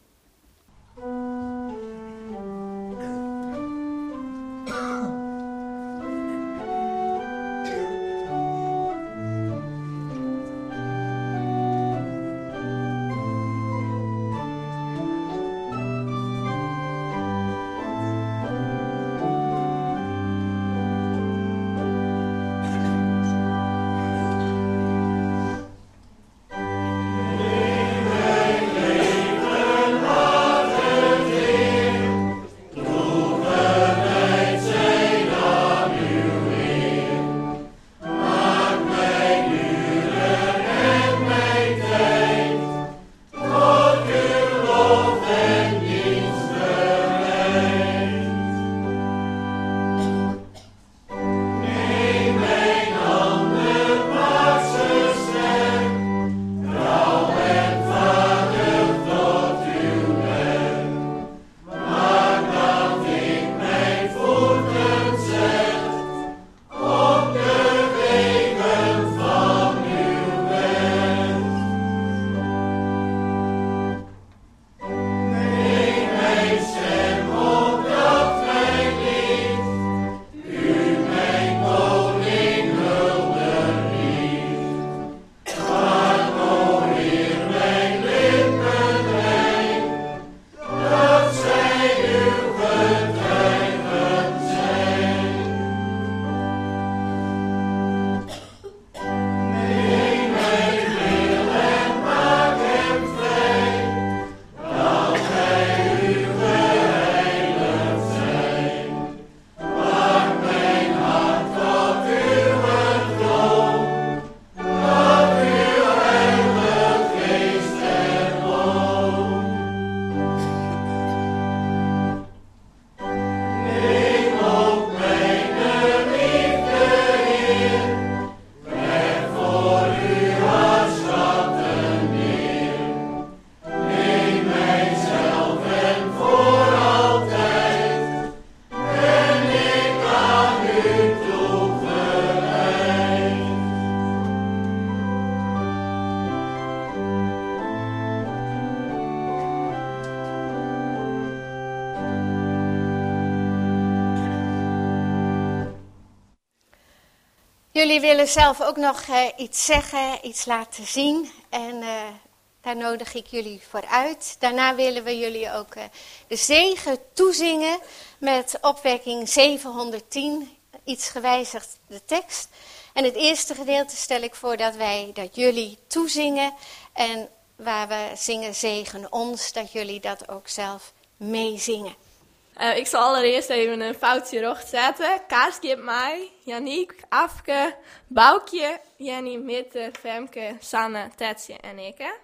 Jullie willen zelf ook nog uh, iets zeggen, iets laten zien. En uh, daar nodig ik jullie voor uit. Daarna willen we jullie ook uh, de zegen toezingen met opwekking zevenhonderdtien. Iets gewijzigd de tekst. En het eerste gedeelte stel ik voor dat wij, dat jullie toezingen. En waar we zingen zegen ons, dat jullie dat ook zelf meezingen. Uh, ik zal allereerst even een foutje recht zetten. Kaas geeft mij, Janiek, Afke, Boukje, Jenny, Mitte, Femke, Sanne, Tetje en ik.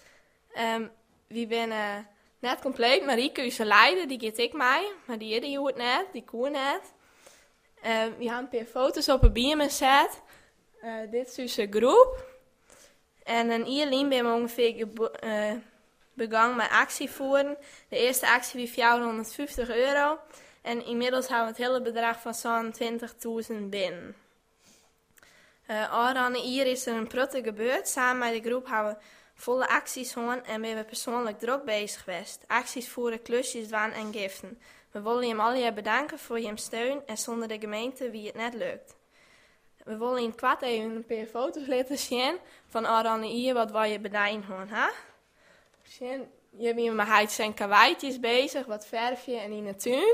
Um, we zijn net compleet. Marieke is een leider, die geeft ik mij. Maar die die hoort net, die koer net. Um, we hebben een paar foto's op een beam gezet. Uh, dit is dus een groep. En een Ierlien ben we ongeveer gebo- uh, begonnen met actie voeren. De eerste actie was vierhonderdvijftig euro. En inmiddels hebben we het hele bedrag van zo'n twintigduizend binnen. Uh, Oranje hier is er een prutte gebeurd. Samen met de groep hebben we volle acties gedaan en ben we persoonlijk druk bezig geweest. Acties voeren, klusjes doen en giften. We willen hem allen bedanken voor je steun en zonder de gemeente wie het net lukt. We willen in het kwart even een paar foto's laten zien van Oranje hier wat wij je bedanken gewoon, hè? Zien, je bent met huidjes en kawaitjes bezig, wat verfje en in de tuin.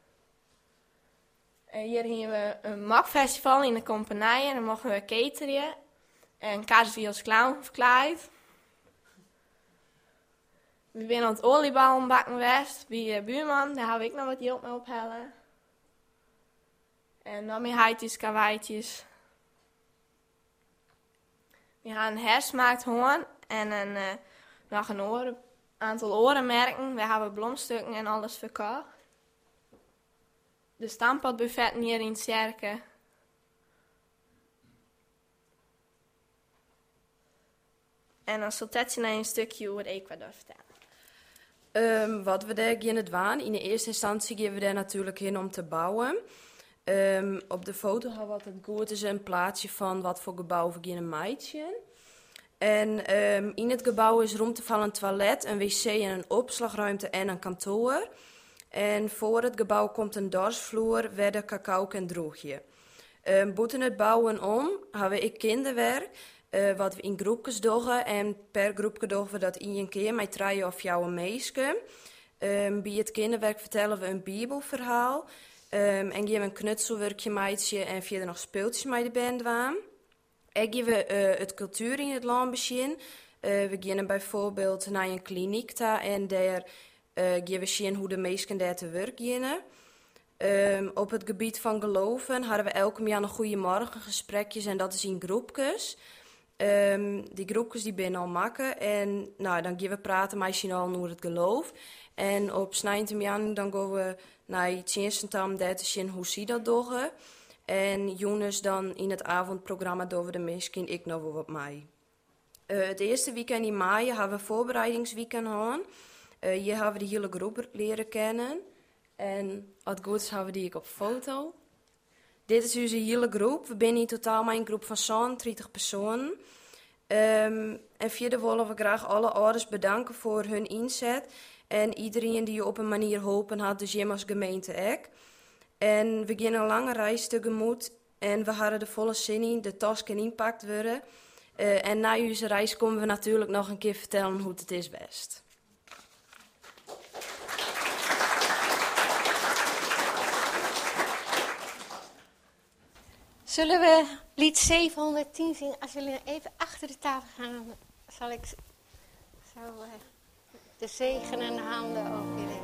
En hier hebben we een makfestival in de compagnie en dan mogen we cateren. En Kaas wie als clown verkleed. We zijn aan het olieballen bakken geweest bij de buurman, daar heb ik nog wat hulp mee ophalen. En dan meer huidjes, kawaitjes. We gaan een hersmaakt hoorn en een, uh, nog een oren, aantal orenmerken. We hebben blomstukken en alles verkocht. De stamppotbuffetten hier in Sjerken. En dan zal Tetje een stukje over Ecuador vertellen. Um, wat we daar in het waan. In de eerste instantie geven we daar natuurlijk in om te bouwen. Um, op de foto hebben we wat het goed is een plaatje van wat voor gebouw we gaan maken. En um, in het gebouw is ruimte voor een toilet, een wc en een opslagruimte en een kantoor. En voor het gebouw komt een dorsvloer, waar de cacao en droogje. Um, buiten het bouwen om hebben ik kinderwerk, uh, wat we in groepjes doen. En per groepje doen we dat in een keer met drie of jouw meisje. Um, bij het kinderwerk vertellen we een bibelverhaal. Um, en geven een knutselwerkje meidje en verder nog speeltjes met de band aan. Ik geef uh, het cultuur in het land begin. Uh, we gaan bijvoorbeeld naar een kliniek ta, en daar uh, geven we zien hoe de meesten daar te werk gaan. Um, op het gebied van geloven hadden we elke jaar een goede morgengesprekjes en dat is in groepjes. Um, die groepjes die binnen al maken en nou, dan gaan we praten met je al over het geloof. En op negentien januari dan gaan we naar het Tjenstentam om te zien hoe ze dat doen. En jongens dan in het avondprogramma doen we de misschien ik nog wel wat mee. Uh, het eerste weekend in mei hebben we voorbereidingsweekend gehad. Uh, hier hebben we de hele groep leren kennen. En wat goed is, hebben we die op foto. Dit is onze hele groep. We zijn in totaal maar een groep van zo'n dertig personen. Um, en verder willen we graag alle ouders bedanken voor hun inzet. En iedereen die op een manier geholpen had, dus Jim als gemeente ook. En we gaan een lange reis tegemoet. En we hadden de volle zin in, de tas kan impact worden. Uh, en na onze reis komen we natuurlijk nog een keer vertellen hoe het is best. Zullen we lied zevenhonderdtien zingen? Als jullie even achter de tafel gaan, zal ik zo uh, de zegen en de handen over jullie.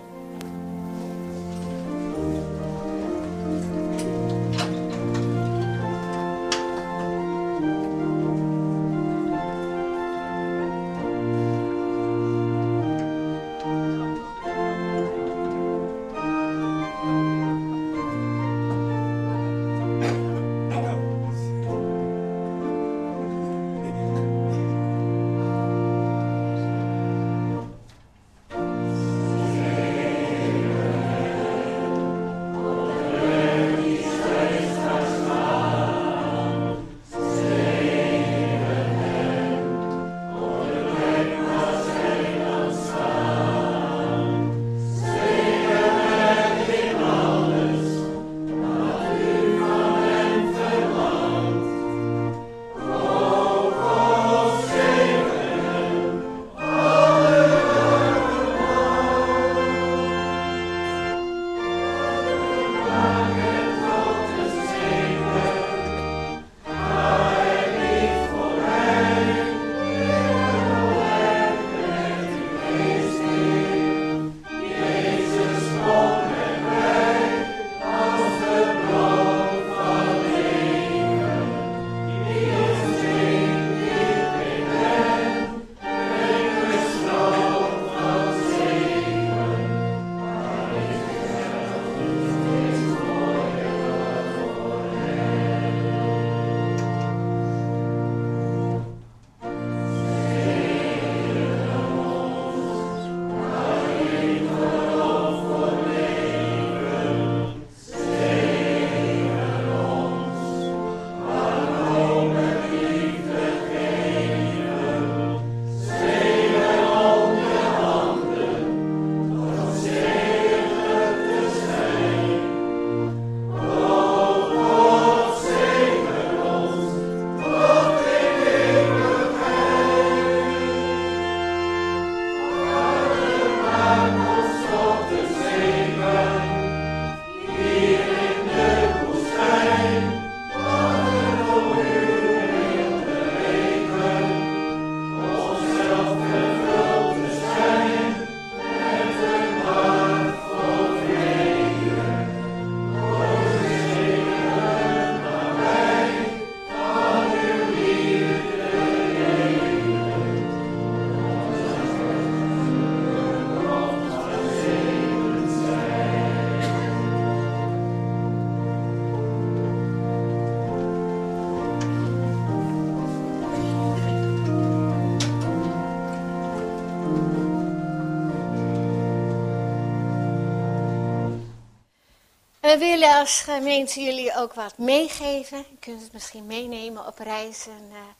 We willen als gemeente jullie ook wat meegeven. Je kunt het misschien meenemen op reis. En, uh,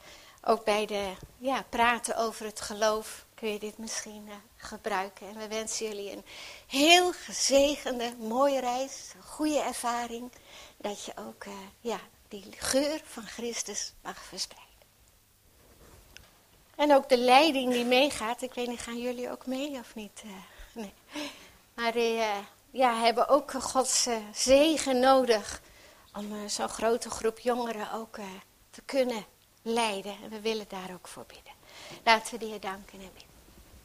ook bij de ja, praten over het geloof kun je dit misschien uh, gebruiken. En we wensen jullie een heel gezegende, mooie reis, een goede ervaring. Dat je ook uh, ja, die geur van Christus mag verspreiden. En ook de leiding die meegaat, ik weet niet, gaan jullie ook mee of niet? Uh, nee. Maar die uh, ja, hebben ook Gods uh, zegen nodig om uh, zo'n grote groep jongeren ook uh, te kunnen leiden. En we willen daar ook voor bidden. Laten we de Heer danken en bidden.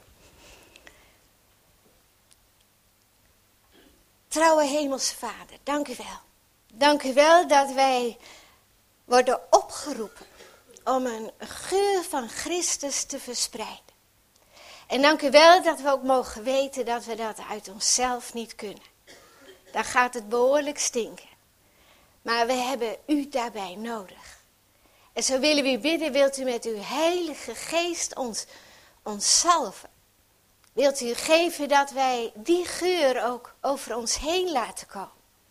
Trouwe Hemelse Vader, dank u wel. Dank u wel dat wij worden opgeroepen om een geur van Christus te verspreiden. En dank u wel dat we ook mogen weten dat we dat uit onszelf niet kunnen. Dan gaat het behoorlijk stinken. Maar we hebben u daarbij nodig. En zo willen we u bidden, wilt u met uw heilige geest ons, ons salven. Wilt u geven dat wij die geur ook over ons heen laten komen.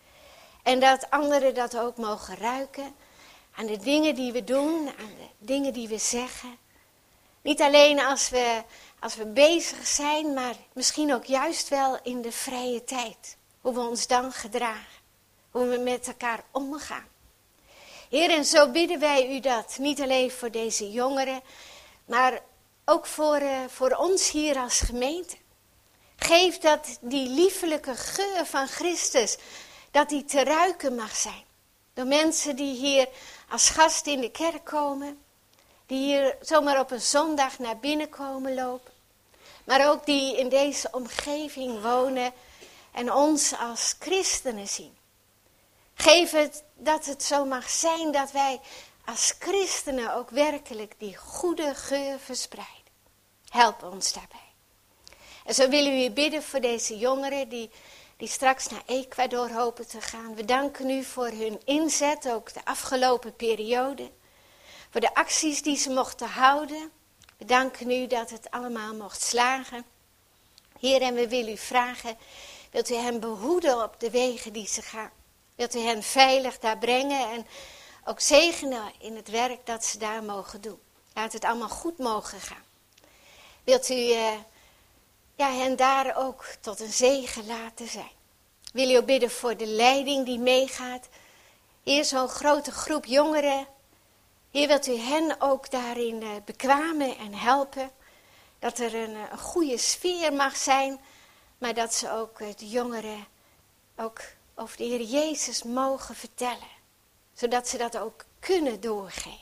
En dat anderen dat ook mogen ruiken aan de dingen die we doen, aan de dingen die we zeggen. Niet alleen als we, als we bezig zijn, maar misschien ook juist wel in de vrije tijd. Hoe we ons dan gedragen, hoe we met elkaar omgaan. Heer, en zo bidden wij u dat, niet alleen voor deze jongeren, maar ook voor, uh, voor ons hier als gemeente. Geef dat die liefelijke geur van Christus, dat die te ruiken mag zijn. Door mensen die hier als gast in de kerk komen, die hier zomaar op een zondag naar binnen komen lopen. Maar ook die in deze omgeving wonen en ons als christenen zien. Geef het dat het zo mag zijn dat wij als christenen ook werkelijk die goede geur verspreiden. Help ons daarbij. En zo willen we u bidden voor deze jongeren die, die straks naar Ecuador hopen te gaan. We danken u voor hun inzet, ook de afgelopen periode. Voor de acties die ze mochten houden. We danken u dat het allemaal mocht slagen. Heer, en we willen u vragen, wilt u hen behoeden op de wegen die ze gaan? Wilt u hen veilig daar brengen en ook zegenen in het werk dat ze daar mogen doen? Laat het allemaal goed mogen gaan. Wilt u uh, ja, hen daar ook tot een zegen laten zijn? Wil u ook bidden voor de leiding die meegaat? Heer, zo'n grote groep jongeren. Heer, wilt u hen ook daarin uh, bekwamen en helpen? Dat er een, een goede sfeer mag zijn, maar dat ze ook uh, de jongeren ook over de Heer Jezus mogen vertellen. Zodat ze dat ook kunnen doorgeven.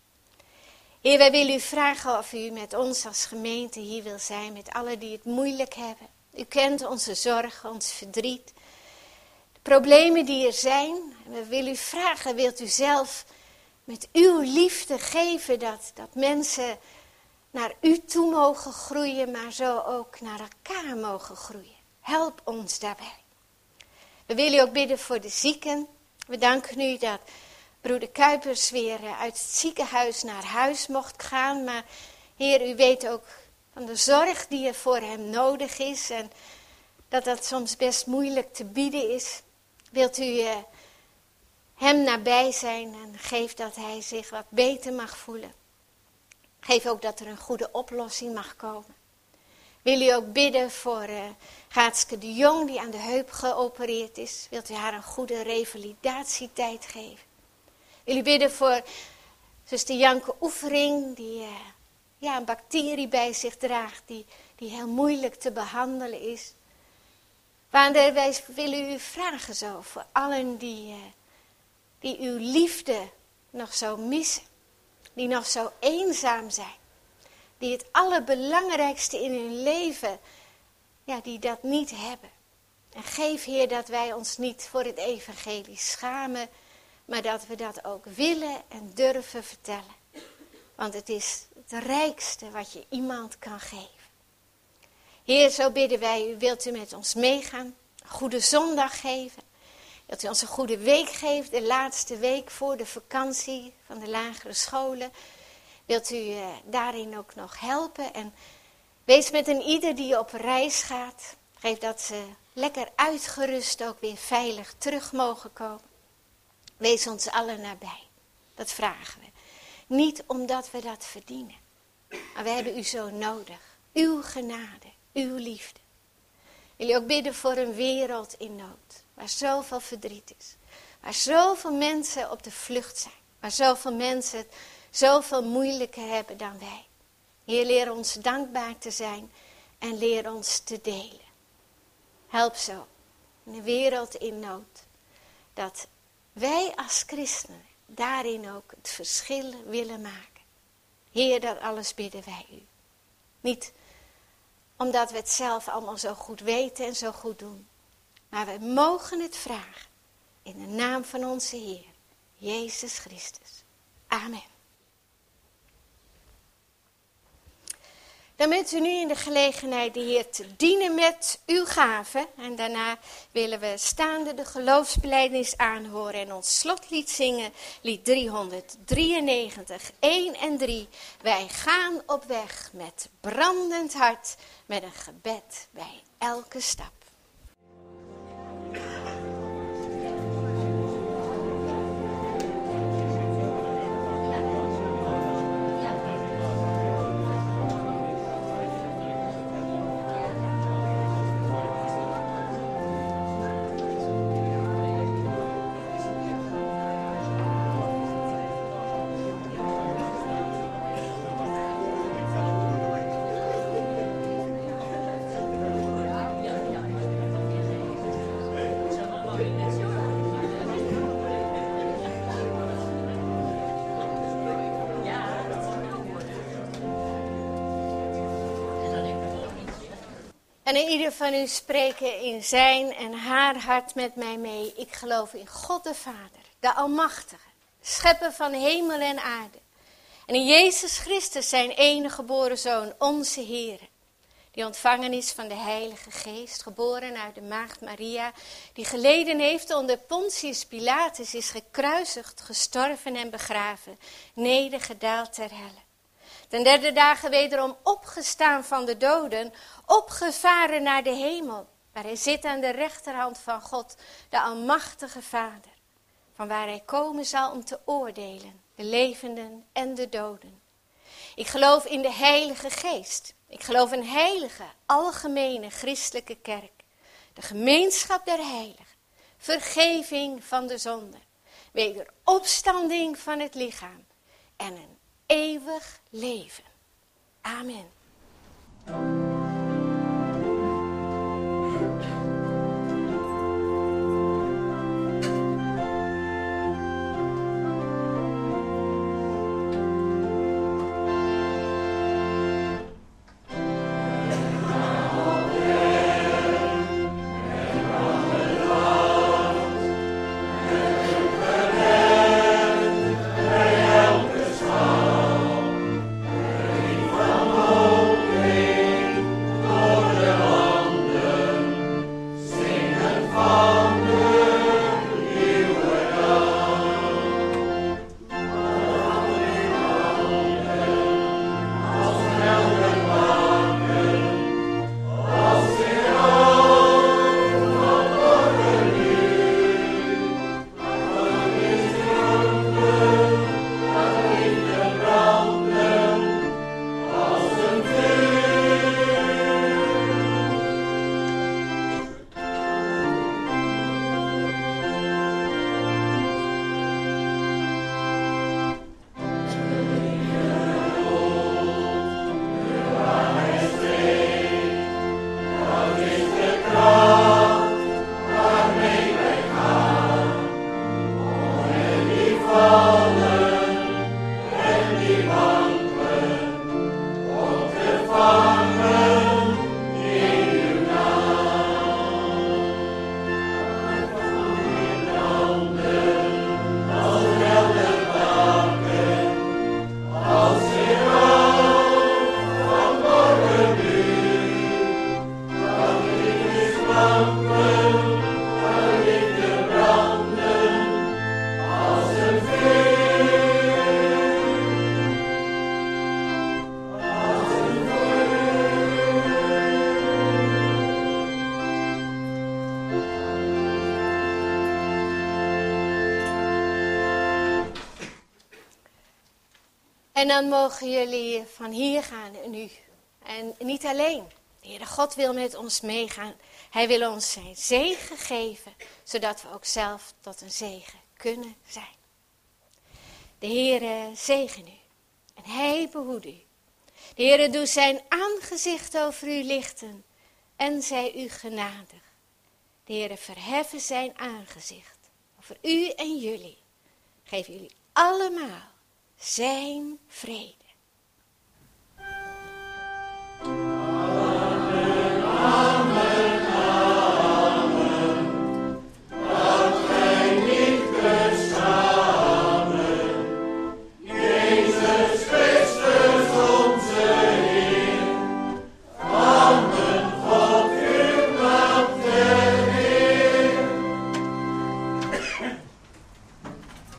Heer, wij willen u vragen of u met ons als gemeente hier wil zijn, met allen die het moeilijk hebben. U kent onze zorgen, ons verdriet, de problemen die er zijn. En we willen u vragen, wilt u zelf met uw liefde geven dat, dat mensen naar u toe mogen groeien, maar zo ook naar elkaar mogen groeien. Help ons daarbij. We willen u ook bidden voor de zieken. We danken u dat broeder Kuipers weer uit het ziekenhuis naar huis mocht gaan. Maar Heer, u weet ook van de zorg die er voor hem nodig is. En dat dat soms best moeilijk te bieden is. Wilt u uh, hem nabij zijn en geef dat hij zich wat beter mag voelen. Geef ook dat er een goede oplossing mag komen. Wil u ook bidden voor uh, Gaatske de Jong die aan de heup geopereerd is. Wilt u haar een goede revalidatietijd geven. Wil u bidden voor zuster Janke Oefering die uh, ja, een bacterie bij zich draagt die, die heel moeilijk te behandelen is. Vader, wij willen u vragen zo voor allen die, uh, die uw liefde nog zo missen. Die nog zo eenzaam zijn. Die het allerbelangrijkste in hun leven, ja, die dat niet hebben. En geef, Heer, dat wij ons niet voor het evangelie schamen, maar dat we dat ook willen en durven vertellen. Want het is het rijkste wat je iemand kan geven. Heer, zo bidden wij u, wilt u met ons meegaan, een goede zondag geven. Wilt u ons een goede week geven, de laatste week voor de vakantie van de lagere scholen. Wilt u uh, daarin ook nog helpen en wees met een ieder die op reis gaat. Geef dat ze lekker uitgerust ook weer veilig terug mogen komen. Wees ons allen nabij. Dat vragen we. Niet omdat we dat verdienen. Maar we hebben u zo nodig. Uw genade, uw liefde. Wil je ook bidden voor een wereld in nood. Waar zoveel verdriet is. Waar zoveel mensen op de vlucht zijn. Waar zoveel mensen het zoveel moeilijker hebben dan wij. Heer, leer ons dankbaar te zijn en leer ons te delen. Help zo in een wereld in nood. Dat wij als christenen daarin ook het verschil willen maken. Heer, dat alles bidden wij u. Niet omdat we het zelf allemaal zo goed weten en zo goed doen. Maar we mogen het vragen in de naam van onze Heer, Jezus Christus. Amen. Dan bent u nu in de gelegenheid de Heer te dienen met uw gaven. En daarna willen we staande de geloofsbelijdenis aanhoren en ons slotlied zingen. Lied driehonderddrieënnegentig, één en drie. Wij gaan op weg met brandend hart, met een gebed bij elke stap. En in ieder van u spreken in zijn en haar hart met mij mee. Ik geloof in God de Vader, de Almachtige, schepper van hemel en aarde. En in Jezus Christus, zijn enige geboren Zoon, onze Heer. Die ontvangen is van de Heilige Geest, geboren uit de Maagd Maria. Die geleden heeft onder Pontius Pilatus, is gekruisigd, gestorven en begraven. Nedergedaald ter helle. Ten derde dagen wederom opgestaan van de doden, opgevaren naar de hemel, waar hij zit aan de rechterhand van God, de Almachtige Vader, van waar hij komen zal om te oordelen, de levenden en de doden. Ik geloof in de Heilige Geest, ik geloof in heilige, algemene christelijke kerk, de gemeenschap der heiligen, vergeving van de zonde, wederopstanding van het lichaam en een eeuwig leven. Amen. Oh En dan mogen jullie van hier gaan en u. En niet alleen. De Heere God wil met ons meegaan. Hij wil ons zijn zegen geven, zodat we ook zelf tot een zegen kunnen zijn. De Heere zegen u. En hij behoedt u. De Heere doet zijn aangezicht over u lichten en zij u genadig. De Heere verheffen zijn aangezicht over u en jullie. Geef jullie allemaal zijn vrede.